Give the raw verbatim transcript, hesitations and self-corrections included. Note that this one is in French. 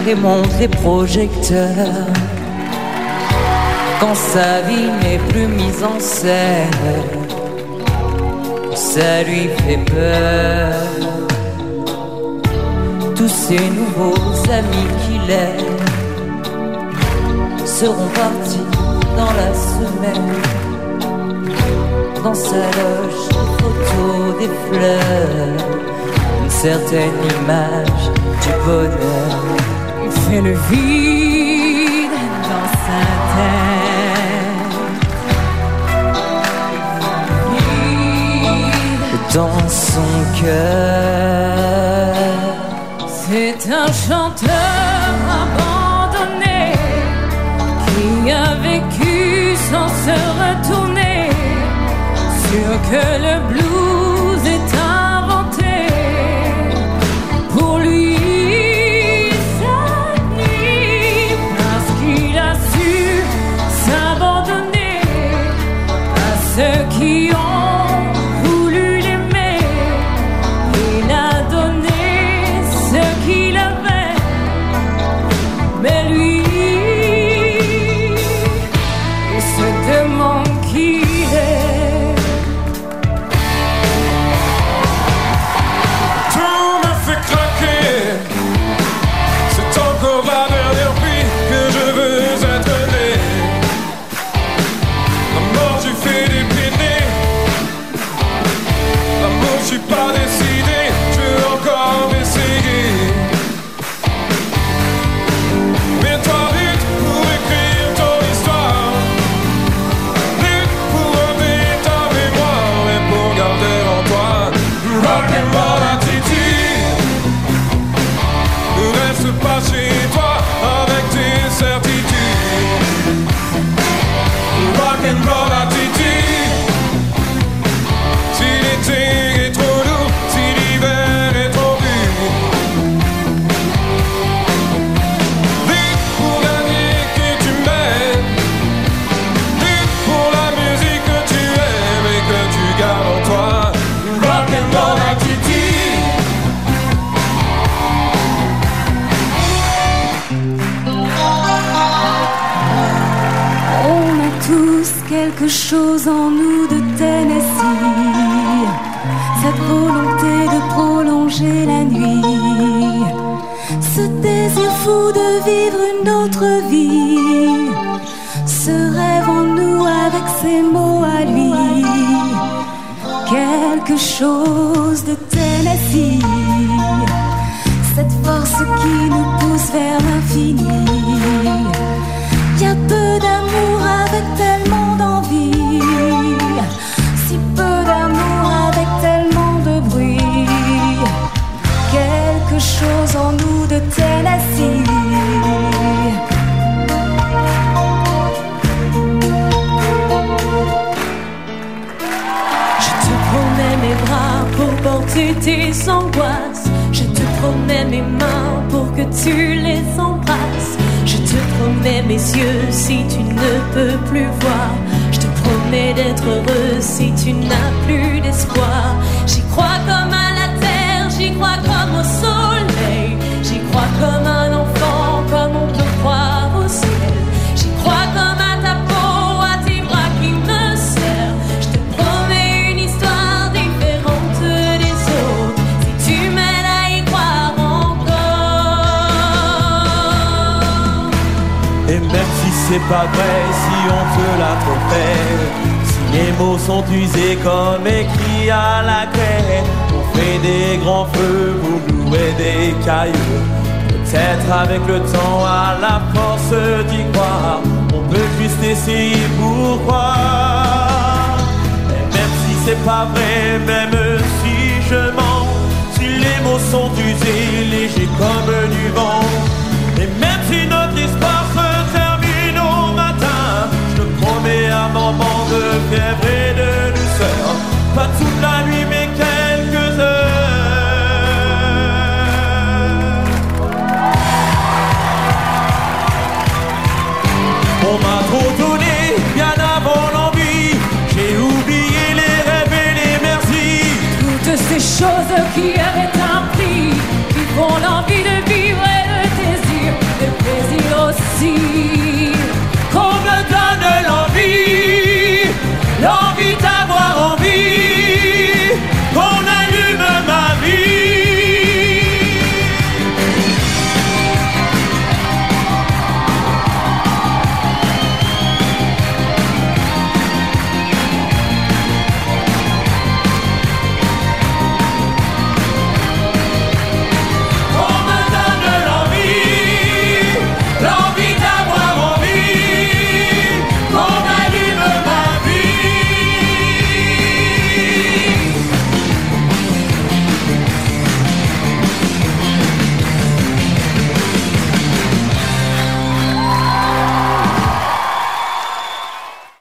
et monte les projecteurs. Quand sa vie n'est plus mise en scène, ça lui fait peur. Tous ces nouveaux amis qu'il aime seront partis dans la semaine. Dans sa loge, des photos, des fleurs, une certaine image du bonheur. Il fait le vide dans sa tête, vide dans son cœur. C'est un chanteur abandonné qui a vécu sans se retourner, sûr que le blues est inventé pour lui cette nuit, parce qu'il a su s'abandonner à ceux qui ont voulu l'aimer. Il a donné ce qu'il avait, mais lui, il se demande qui il est. Je suis pas décidé, je veux encore essayer. Mais toi lutte pour écrire ton histoire, lutte pour revenir ta mémoire et pour garder en toi rock'n'roll attitude. Ne reste pas chez toi avec tes certitudes. Rock'n'roll attitude. Si l'été est trop lourd, si l'hiver est trop dur, lutte pour la vie que tu mènes, lutte pour la musique que tu aimes et que tu gardes en toi. Rock'n'roll attitude. On a tous quelque chose en nous de Tennessee, cette volonté de prolonger la nuit, ce désir fou de vivre une autre vie, ce rêve en nous avec ses mots à lui, quelque chose de Tennessee, cette force qui nous pousse vers l'infini. Y a peu d'amour avec tellement d'envie, si peu d'amour avec tellement de bruit, quelque chose en nous de Tennessee. Je te promets mes bras pour porter tes angoisses, je te promets mes mains pour que tu les embrasses. Je te promets mes yeux si tu ne peux plus voir. Je te promets d'être heureux si tu n'as plus d'espoir. J'y crois comme à la terre, j'y crois comme au soleil. J'y crois comme un enfant, comme on peut croire au ciel. J'y crois comme à ta peau, à tes bras qui me serrent. Je te promets une histoire différente des autres, si tu m'aides à y croire encore. Et même si c'est pas vrai, si on te l'a trop fait, si les mots sont usés comme écrits à la craie, on fait des grands feux pour louer des cailloux. Peut-être avec le temps, à la force d'y croire, on peut juste essayer pour croire. Et même si c'est pas vrai, même si je mens, si les mots sont usés, légers comme du vent, et même si notre histoire se termine au matin, je te promets un moment de fièvre et de douceur, pas toute la nuit mais quelques heures. On m'a trop donné bien avant l'envie, j'ai oublié les rêves et les merci. Toutes ces choses qui avaient un prix, qui font l'envie de vivre et le désir. plaisir.